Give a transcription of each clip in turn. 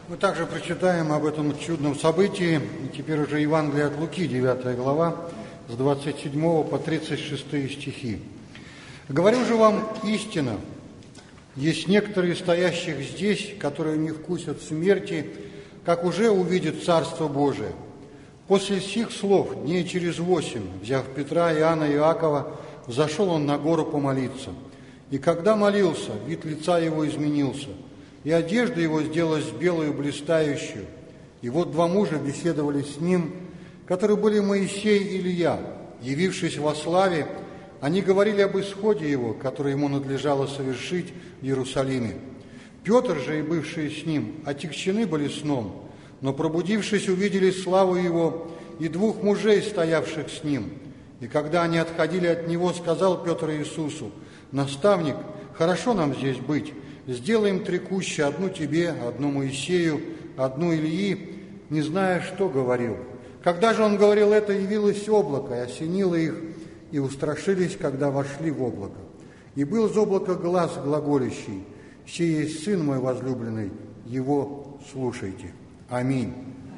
Мы также прочитаем об этом чудном событии, и теперь уже Евангелие от Луки, 9 глава, с 27 по 36 стихи. «Говорю же вам истину, есть некоторые из стоящих здесь, которые не вкусят смерти, как уже увидят Царство Божие. После сих слов, дней через 8, взяв Петра, Иоанна и Иакова, взошел он на гору помолиться. И когда молился, вид лица его изменился, и одежда его сделалась белую блистающую. И вот два мужа беседовали с ним, которые были Моисей и Илия. Явившись во славе, они говорили об исходе его, который ему надлежало совершить в Иерусалиме. Петр же и бывшие с ним отягчены были сном, но, пробудившись, увидели славу его и двух мужей, стоявших с ним. И когда они отходили от него, сказал Петр Иисусу: «Наставник, хорошо нам здесь быть. Сделаем три кущи, одну тебе, одну Моисею, одну Илии», не зная, что говорил. Когда же он говорил это, явилось облако и осенило их, и устрашились, когда вошли в облако. И был из облака глас глаголящий: «Сей есть Сын мой возлюбленный, его слушайте». Аминь.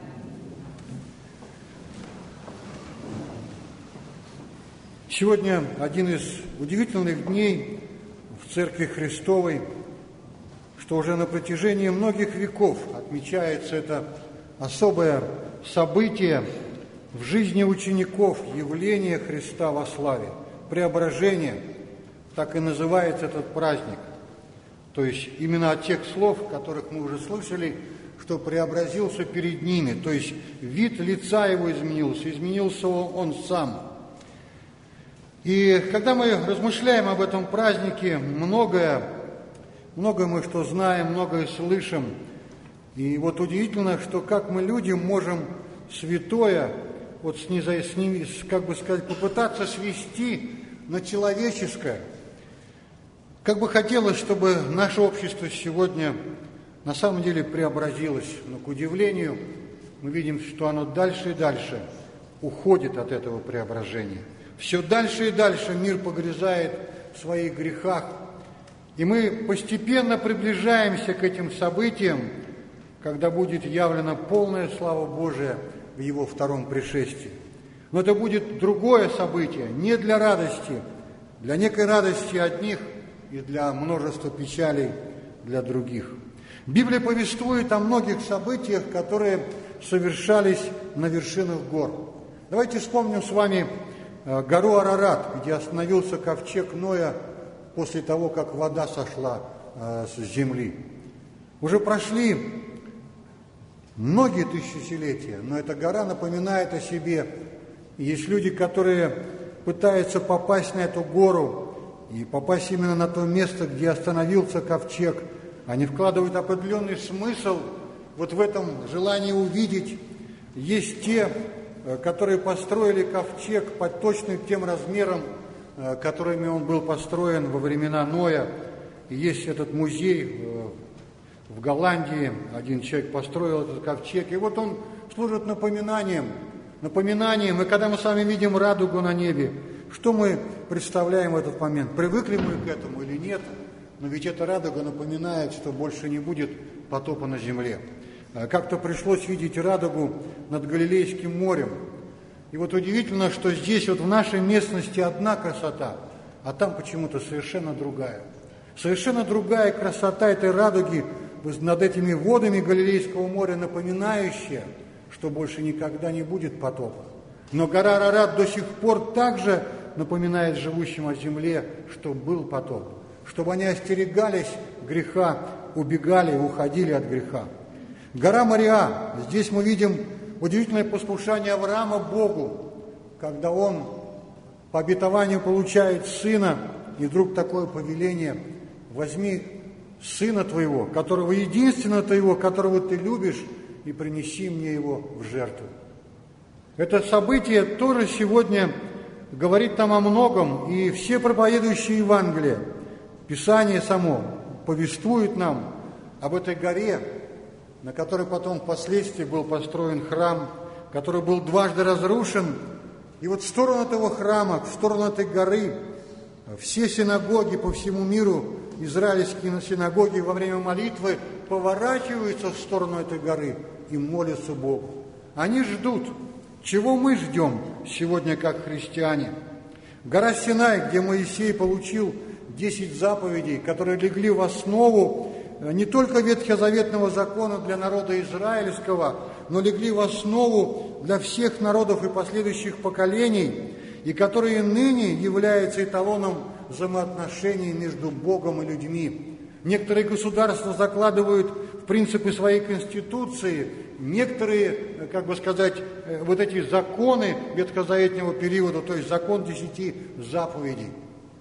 Сегодня один из удивительных дней в Церкви Христовой, что уже на протяжении многих веков отмечается это особое событие в жизни учеников, явление Христа во славе, преображение, так и называется этот праздник. То есть именно от тех слов, которых мы уже слышали, что преобразился перед ними, то есть вид лица его изменился он сам. И когда мы размышляем об этом празднике, многое мы что знаем, многое слышим. И вот удивительно, что как мы, люди, можем святое, вот как бы сказать, попытаться свести на человеческое. Как бы хотелось, чтобы наше общество сегодня на самом деле преобразилось, но, к удивлению, мы видим, что оно дальше и дальше уходит от этого преображения. Все дальше и дальше мир погрязает в своих грехах, и мы постепенно приближаемся к этим событиям, когда будет явлена полная слава Божия в Его втором пришествии. Но это будет другое событие, не для радости, для некой радости одних и для множества печалей для других. Библия повествует о многих событиях, которые совершались на вершинах гор. Давайте вспомним с вами гору Арарат, где остановился ковчег Ноя после того, как вода сошла с земли. Уже прошли многие тысячелетия, но эта гора напоминает о себе. И есть люди, которые пытаются попасть на эту гору и попасть именно на то место, где остановился ковчег. Они вкладывают определенный смысл вот в этом желании увидеть. Есть те, которые построили ковчег под точным тем размером, которыми он был построен во времена Ноя. И есть этот музей в Голландии, один человек построил этот ковчег, и вот он служит напоминанием. И когда мы с вами видим радугу на небе, что мы представляем в этот момент? Привыкли мы к этому или нет? Но ведь эта радуга напоминает, что больше не будет потопа на земле. Как-то пришлось видеть радугу над Галилейским морем. И вот удивительно, что здесь вот в нашей местности одна красота, а там почему-то совершенно другая. Совершенно другая красота этой радуги над этими водами Галилейского моря, напоминающая, что больше никогда не будет потопа. Но гора Арарат до сих пор также напоминает живущим о земле, что был потоп, чтобы они остерегались греха, убегали, уходили от греха. Гора Мориа, здесь мы видим удивительное послушание Авраама Богу, когда он по обетованию получает сына, и вдруг такое повеление: возьми сына твоего, которого единственного твоего, которого ты любишь, и принеси мне его в жертву. Это событие тоже сегодня говорит нам о многом, и все проповедующие Евангелие, Писание само повествует нам об этой горе, на которой потом впоследствии был построен храм, который был дважды разрушен. И вот в сторону этого храма, в сторону этой горы, все синагоги по всему миру, израильские синагоги во время молитвы поворачиваются в сторону этой горы и молятся Богу. Они ждут. Чего мы ждем сегодня как христиане? Гора Синай, где Моисей получил 10 заповедей, которые легли в основу не только ветхозаветного закона для народа израильского, но легли в основу для всех народов и последующих поколений, и которые ныне являются эталоном взаимоотношений между Богом и людьми. Некоторые государства закладывают в принципы своей конституции, некоторые, вот эти законы ветхозаветного периода, то есть закон 10 заповедей.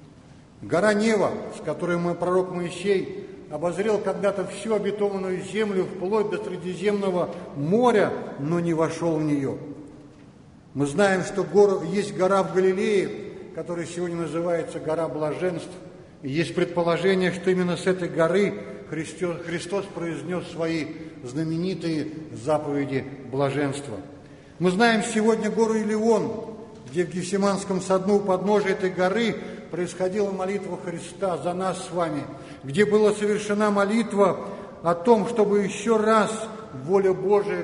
Гора Нева, с которой пророк Моисей обозрел когда-то всю обетованную землю вплоть до Средиземного моря, но не вошел в нее. Мы знаем, что есть гора в Галилее, которая сегодня называется гора Блаженств. И есть предположение, что именно с этой горы Христос произнес свои знаменитые заповеди блаженства. Мы знаем сегодня гору Илион, где в Гефсиманском саду у подножия этой горы происходила молитва Христа за нас с вами, где была совершена молитва о том, чтобы еще раз воля Божия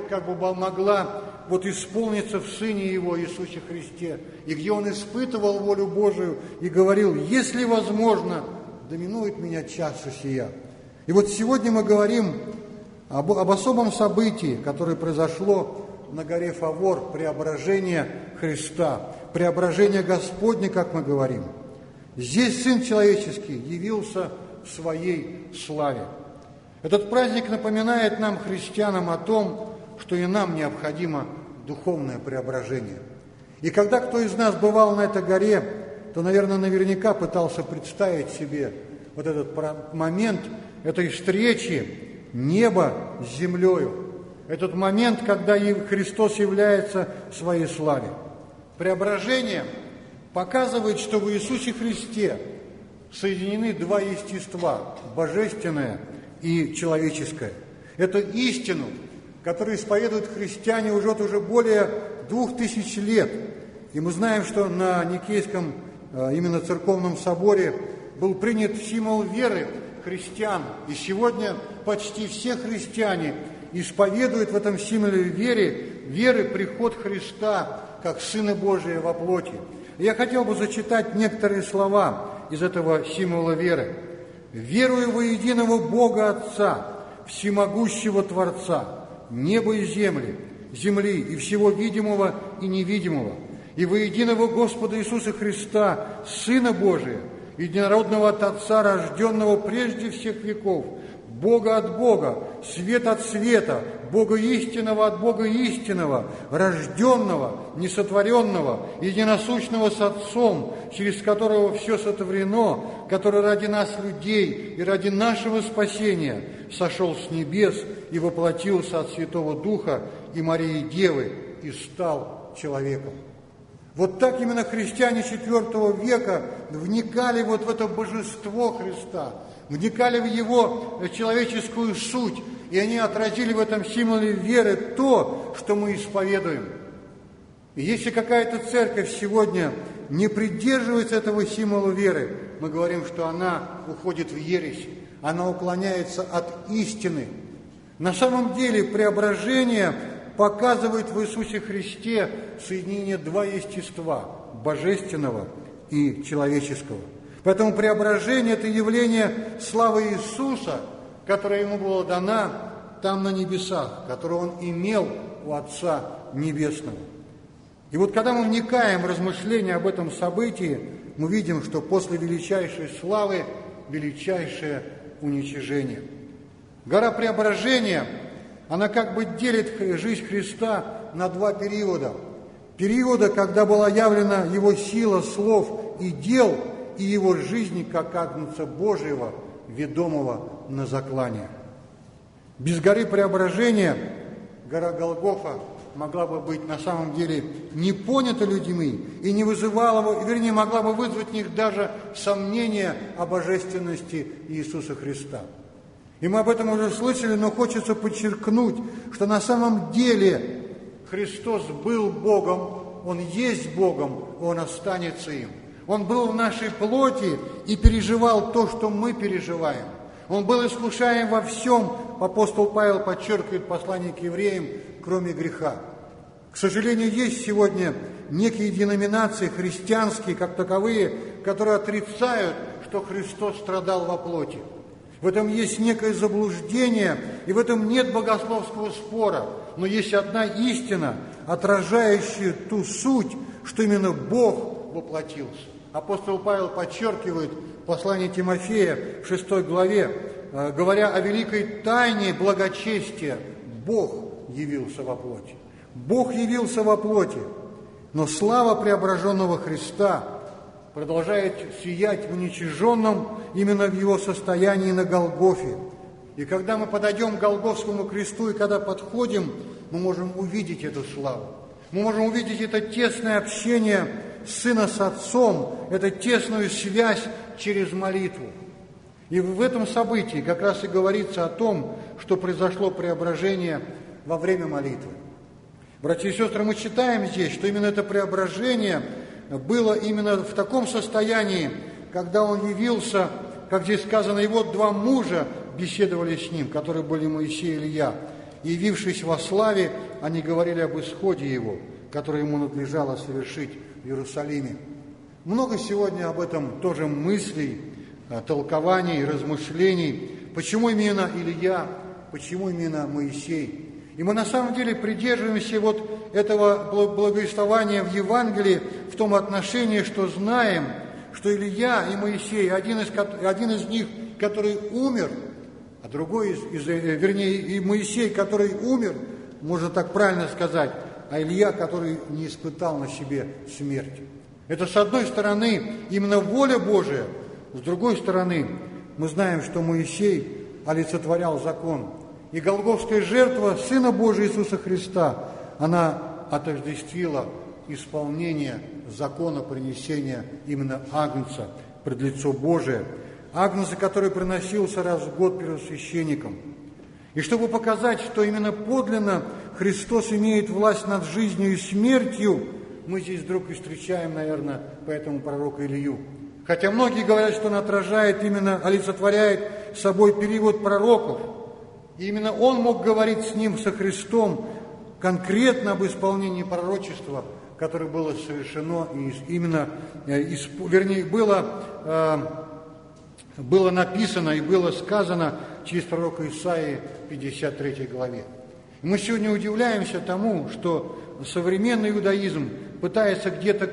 могла исполниться в Сыне Его, Иисусе Христе, и где Он испытывал волю Божию и говорил: «Если возможно, доминует меня чаша сия». И вот сегодня мы говорим об особом событии, которое произошло на горе Фавор, преображение Христа, преображение Господне, как мы говорим. Здесь Сын Человеческий явился в Своей славе. Этот праздник напоминает нам, христианам, о том, что и нам необходимо духовное преображение. И когда кто из нас бывал на этой горе, то, наверняка пытался представить себе вот этот момент этой встречи неба с землею, этот момент, когда Христос является в Своей славе. Преображение показывает, что в Иисусе Христе соединены два естества – божественное и человеческое. Это истину, которую исповедуют христиане уже более 2000 лет. И мы знаем, что на Никейском именно церковном соборе был принят символ веры христиан. И сегодня почти все христиане исповедуют в этом символе веры приход Христа как Сына Божия во плоти. И я хотел бы зачитать некоторые слова из этого символа веры. «Верую во единого Бога Отца, всемогущего Творца, неба и земли и всего видимого и невидимого, и во единого Господа Иисуса Христа, Сына Божия, единородного от Отца, рожденного прежде всех веков, Бога от Бога, свет от света, Бога истинного от Бога истинного, рожденного, несотворенного, единосущного с Отцом, через которого все сотворено, который ради нас, людей, и ради нашего спасения сошел с небес и воплотился от Святого Духа и Марии Девы и стал человеком». Вот так именно христиане IV века вникали в это божество Христа, вникали в Его человеческую суть, и они отразили в этом символе веры то, что мы исповедуем. И если какая-то церковь сегодня не придерживается этого символа веры, мы говорим, что она уходит в ересь, она уклоняется от истины. На самом деле преображение показывает в Иисусе Христе соединение два естества – божественного и человеческого. Поэтому преображение – это явление славы Иисуса, которая Ему была дана там на небесах, которую Он имел у Отца Небесного. И вот когда мы вникаем в размышления об этом событии, мы видим, что после величайшей славы – величайшее уничижение. Гора Преображения – она делит жизнь Христа на два периода. Периода, когда была явлена Его сила слов и дел, и Его жизни как Агнца Божьего, ведомого на заклание. Без горы Преображения гора Голгофа могла бы быть на самом деле не понята людьми и не вызывала бы, могла бы вызвать в них даже сомнения о божественности Иисуса Христа. И мы об этом уже слышали, но хочется подчеркнуть, что на самом деле Христос был Богом, Он есть Богом, Он останется им. Он был в нашей плоти и переживал то, что мы переживаем. Он был искушаем во всем, апостол Павел подчеркивает в послании к евреям, кроме греха. К сожалению, есть сегодня некие деноминации христианские, как таковые, которые отрицают, что Христос страдал во плоти. В этом есть некое заблуждение, и в этом нет богословского спора. Но есть одна истина, отражающая ту суть, что именно Бог воплотился. Апостол Павел подчеркивает в послании Тимофея в 6 главе, говоря о великой тайне благочестия, Бог явился во плоти. Бог явился во плоти, но слава преображенного Христа продолжает сиять в уничиженном именно в его состоянии на Голгофе. И когда мы подойдем к Голгофскому кресту, и когда подходим, мы можем увидеть эту славу. Мы можем увидеть это тесное общение Сына с Отцом, эту тесную связь через молитву. И в этом событии как раз и говорится о том, что произошло преображение во время молитвы. Братья и сестры, мы читаем здесь, что именно это преображение было именно в таком состоянии, когда он явился, как здесь сказано, и вот два мужа беседовали с ним, которые были Моисей и Илья. И, явившись во славе, они говорили об исходе его, который ему надлежало совершить в Иерусалиме. Много сегодня об этом тоже мыслей, толкований, размышлений. Почему именно Илья, почему именно Моисей? И мы на самом деле придерживаемся вот этого благовествования в Евангелии в том отношении, что знаем, что Илья и Моисей, один из них, который умер, а другой и Моисей, который умер, можно так правильно сказать, а Илья, который не испытал на себе смерть. Это, с одной стороны, именно воля Божия, с другой стороны, мы знаем, что Моисей олицетворял закон. И голгофская жертва Сына Божия Иисуса Христа, она отождествила исполнение закона принесения именно Агнца пред лицо Божие, Агнца, который приносился раз в год первосвященником. И чтобы показать, что именно подлинно Христос имеет власть над жизнью и смертью, мы здесь вдруг и встречаем, наверное, поэтому пророка Илью. Хотя многие говорят, что он отражает, именно олицетворяет собой период пророков. И именно он мог говорить с ним, со Христом, конкретно об исполнении пророчества, которое было совершено, было написано и было сказано через пророка Исаии в 53 главе. И мы сегодня удивляемся тому, что современный иудаизм пытается где-то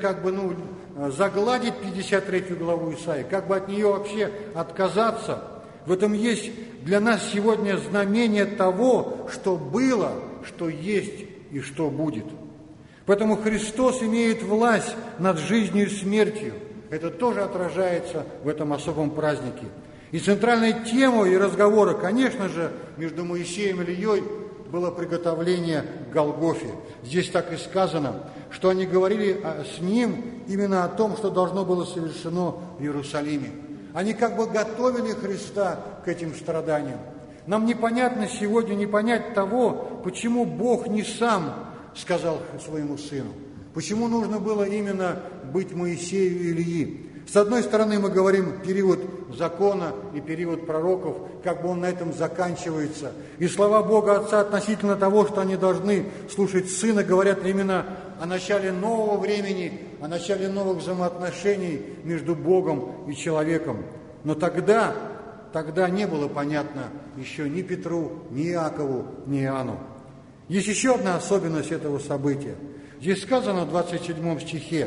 загладить 53 главу Исаии, как бы от нее вообще отказаться. В этом есть для нас сегодня знамение того, что было, что есть и что будет. Поэтому Христос имеет власть над жизнью и смертью. Это тоже отражается в этом особом празднике. И центральной темой и разговора, конечно же, между Моисеем и Ильей было приготовление к Голгофе. Здесь так и сказано, что они говорили с ним именно о том, что должно было совершено в Иерусалиме. Они как бы готовили Христа к этим страданиям. Нам непонятно сегодня, не понять того, почему Бог не сам сказал своему сыну. Почему нужно было именно быть Моисею и Ильи? С одной стороны, мы говорим период закона и период пророков, как бы он на этом заканчивается. И слова Бога Отца относительно того, что они должны слушать Сына, говорят именно о начале нового времени, о начале новых взаимоотношений между Богом и человеком. Но тогда не было понятно еще ни Петру, ни Иакову, ни Иоанну. Есть еще одна особенность этого события. Здесь сказано в 27 стихе: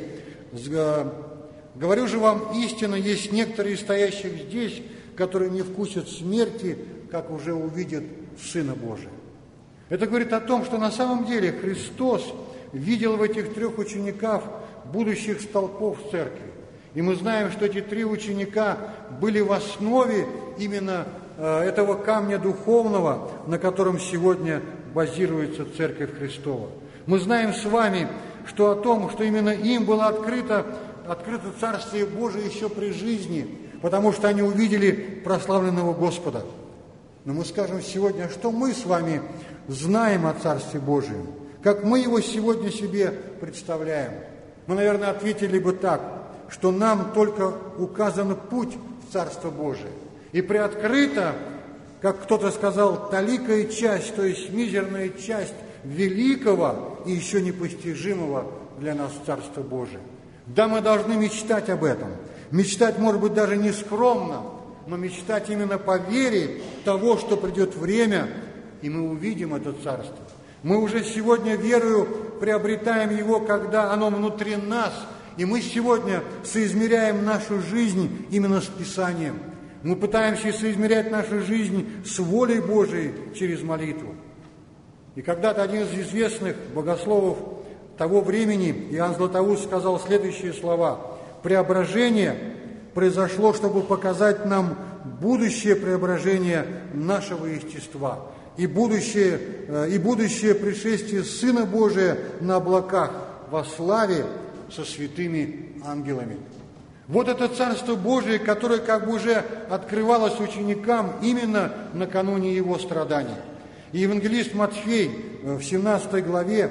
«Говорю же вам истинно, есть некоторые из стоящих здесь, которые не вкусят смерти, как уже увидят Сына Божия». Это говорит о том, что на самом деле Христос видел в этих трех учениках будущих столпов церкви. И мы знаем, что эти три ученика были в основе именно этого камня духовного, на котором сегодня базируется Церковь Христова. Мы знаем с вами, что о том, что именно им было открыто Царствие Божие еще при жизни, потому что они увидели прославленного Господа. Но мы скажем сегодня, что мы с вами знаем о Царстве Божьем, как мы его сегодня себе представляем. Мы, наверное, ответили бы так, что нам только указан путь в Царство Божие. И приоткрыта, как кто-то сказал, таликая часть, то есть мизерная часть великого и еще непостижимого для нас Царства Божия. Да, мы должны мечтать об этом. Мечтать, может быть, даже не скромно, но мечтать именно по вере того, что придет время, и мы увидим это Царство. Мы уже сегодня верою приобретаем его, когда оно внутри нас, и мы сегодня соизмеряем нашу жизнь именно с Писанием. Мы пытаемся соизмерять нашу жизнь с волей Божией через молитву. И когда-то один из известных богословов того времени, Иоанн Златоуст, сказал следующие слова: «Преображение произошло, чтобы показать нам будущее преображение нашего естества и будущее пришествие Сына Божия на облаках во славе со святыми ангелами». Вот это Царство Божие, которое как бы уже открывалось ученикам именно накануне Его страданий. И евангелист Матфей в 16 главе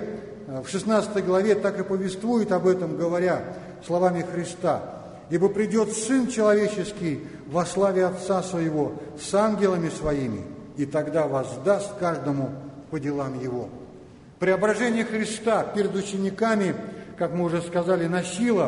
так и повествует об этом, говоря словами Христа: «Ибо придет Сын Человеческий во славе Отца Своего с ангелами Своими, и тогда воздаст каждому по делам Его». Преображение Христа перед учениками, как мы уже сказали, носило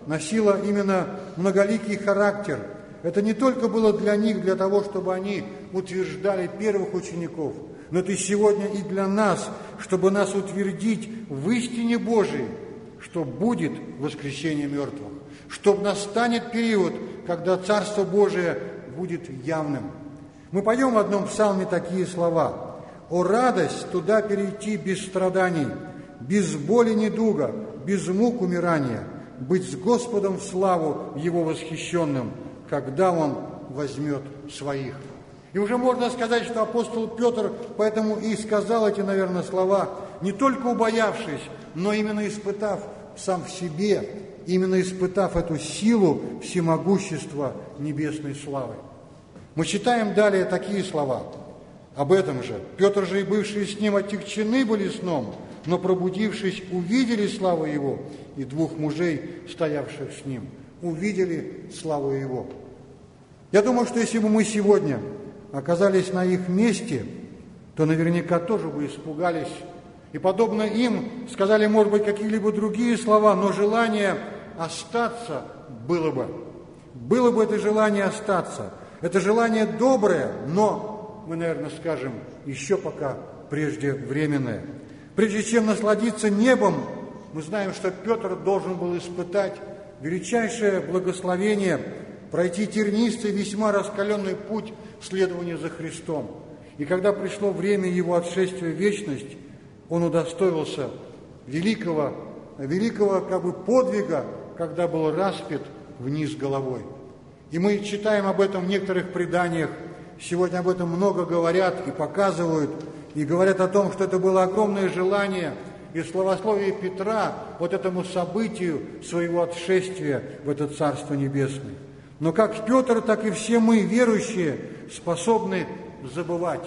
именно многоликий характер. Это не только было для них, для того, чтобы они утверждали первых учеников, но это и сегодня и для нас, чтобы нас утвердить в истине Божией, что будет воскресение мертвых, что настанет период, когда Царство Божие будет явным. Мы поем в одном псалме такие слова: «О радость туда перейти без страданий, без боли недуга, без мук умирания, быть с Господом в славу Его восхищенным, когда Он возьмет своих». И уже можно сказать, что апостол Петр поэтому и сказал эти, наверное, слова, не только убоявшись, но именно испытав сам в себе, именно испытав эту силу всемогущества небесной славы. Мы читаем далее такие слова об этом же. «Петр же и бывшие с ним отягчены были сном, но, пробудившись, увидели славу Его, и двух мужей, стоявших с ним, увидели славу Его». Я думаю, что если бы мы сегодня оказались на их месте, то наверняка тоже бы испугались. И, подобно им, сказали, может быть, какие-либо другие слова, но желание остаться было бы. Было бы это желание остаться. Это желание доброе, но, мы, наверное, скажем, еще пока преждевременное. Прежде чем насладиться небом, мы знаем, что Петр должен был испытать величайшее благословение, пройти тернистый, весьма раскаленный путь следования за Христом. И когда пришло время его отшествия в вечность, он удостоился великого как бы подвига, когда был распят вниз головой. И мы читаем об этом в некоторых преданиях. Сегодня об этом много говорят и показывают, и говорят о том, что это было огромное желание и славословие Петра вот этому событию своего отшествия в это Царство Небесное. Но как Петр, так и все мы, верующие, способны забывать,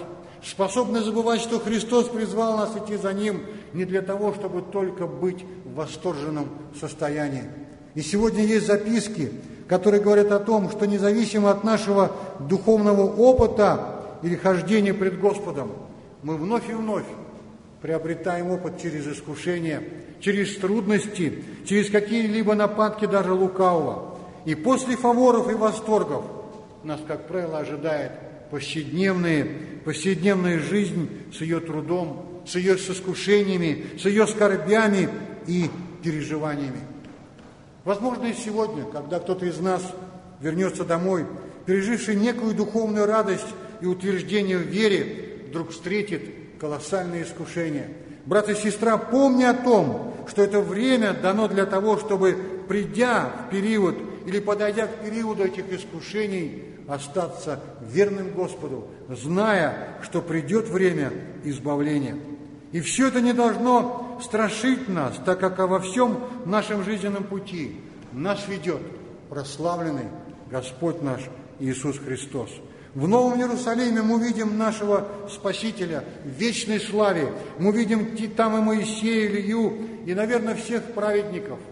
что Христос призвал нас идти за Ним не для того, чтобы только быть в восторженном состоянии. И сегодня есть записки, которые говорят о том, что независимо от нашего духовного опыта или хождения пред Господом, мы вновь и вновь приобретаем опыт через искушения, через трудности, через какие-либо нападки даже лукавого. И после фаворов и восторгов нас, как правило, ожидает повседневная жизнь с ее трудом, с ее искушениями, с ее скорбями и переживаниями. Возможно, и сегодня, когда кто-то из нас вернется домой, переживший некую духовную радость и утверждение в вере, вдруг встретит колоссальные искушения. Брат и сестра, помни о том, что это время дано для того, чтобы, придя в период или подойдя к периоду этих искушений, остаться верным Господу, зная, что придет время избавления. И все это не должно страшить нас, так как во всем нашем жизненном пути нас ведет прославленный Господь наш Иисус Христос. В Новом Иерусалиме мы видим нашего Спасителя в вечной славе. Мы видим там и Моисея, Илью, и, наверное, всех праведников.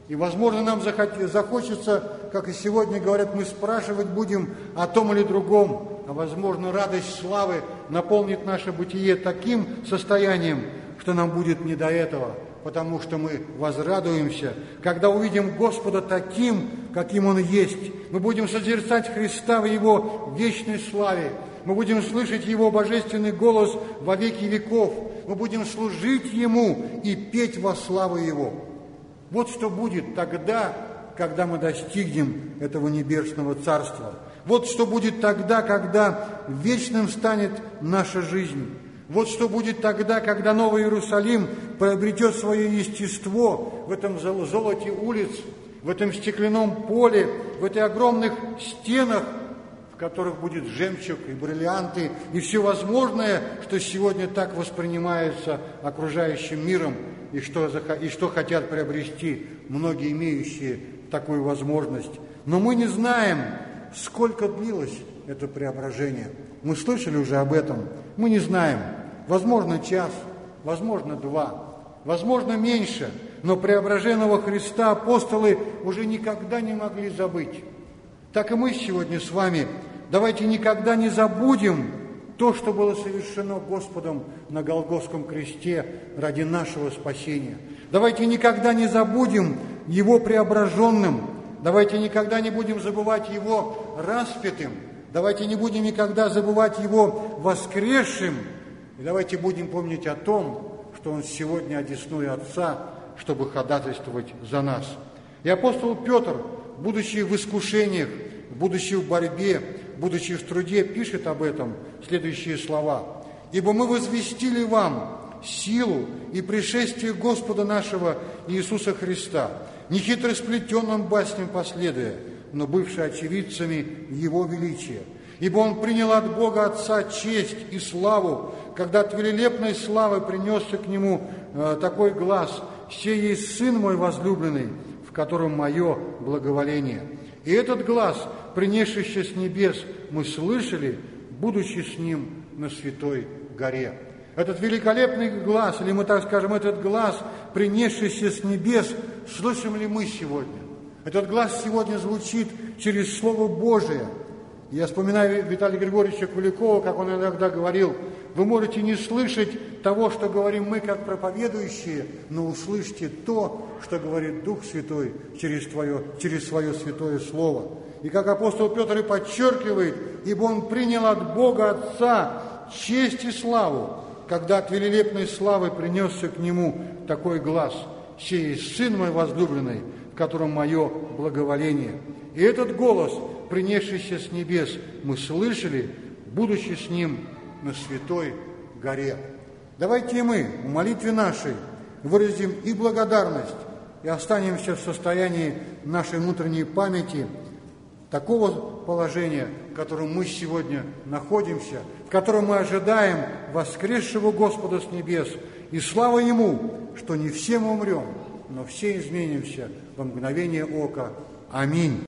И, возможно, нам захочется, как и сегодня говорят, мы спрашивать будем о том или другом, а, возможно, радость славы наполнит наше бытие таким состоянием, что нам будет не до этого, потому что мы возрадуемся, когда увидим Господа таким, каким Он есть. Мы будем созерцать Христа в Его вечной славе. Мы будем слышать Его божественный голос во веки веков. Мы будем служить Ему и петь во славу Его. Вот что будет тогда, когда мы достигнем этого небесного Царства. Вот что будет тогда, когда вечным станет наша жизнь. Вот что будет тогда, когда Новый Иерусалим приобретет свое естество в этом золоте улиц, в этом стеклянном поле, в этих огромных стенах, в которых будет жемчуг и бриллианты, и все возможное, что сегодня так воспринимается окружающим миром, и что хотят приобрести многие, имеющие такую возможность. Но мы не знаем, сколько длилось это преображение. Мы слышали уже об этом. Мы не знаем. Возможно, час, возможно, 2, возможно, меньше. Но преображенного Христа апостолы уже никогда не могли забыть. Так и мы сегодня с вами. Давайте никогда не забудем то, что было совершено Господом на Голгофском кресте ради нашего спасения. Давайте никогда не забудем Его преображенным. Давайте никогда не будем забывать Его распятым. Давайте не будем никогда забывать Его воскресшим. И давайте будем помнить о том, что Он сегодня одесную Отца, чтобы ходатайствовать за нас. И апостол Петр, будучи в искушениях, будучи в борьбе, будучи в труде, пишет об этом следующие слова. «Ибо мы возвестили вам силу и пришествие Господа нашего Иисуса Христа, не хитросплетенным басням последуя, но бывши очевидцами Его величия. Ибо Он принял от Бога Отца честь и славу, когда от великолепной славы принесся к Нему такой глас: «Сей есть Сын мой возлюбленный, в котором мое благоволение». И этот глас, принесшийся с небес, мы слышали, будучи с Ним на Святой горе. Этот великолепный глас, или мы так скажем, этот глас, принесшийся с небес, слышим ли мы сегодня? Этот глас сегодня звучит через Слово Божие. Я вспоминаю Виталия Григорьевича Куликова, как он иногда говорил: вы можете не слышать того, что говорим мы, как проповедующие, но услышьте то, что говорит Дух Святой через свое святое Слово. И как апостол Петр и подчеркивает: ибо Он принял от Бога Отца честь и славу, когда от великолепной славы принесся к Нему такой глас: «Сей есть Сын мой возлюбленный, в котором мое благоволение». И этот голос, принесшийся с небес, мы слышали, будучи с Ним на Святой горе. Давайте и мы в молитве нашей выразим и благодарность, и останемся в состоянии нашей внутренней памяти такого положения, в котором мы сегодня находимся, в котором мы ожидаем воскресшего Господа с небес. И слава Ему, что не все мы умрем, но все изменимся во мгновение ока. Аминь.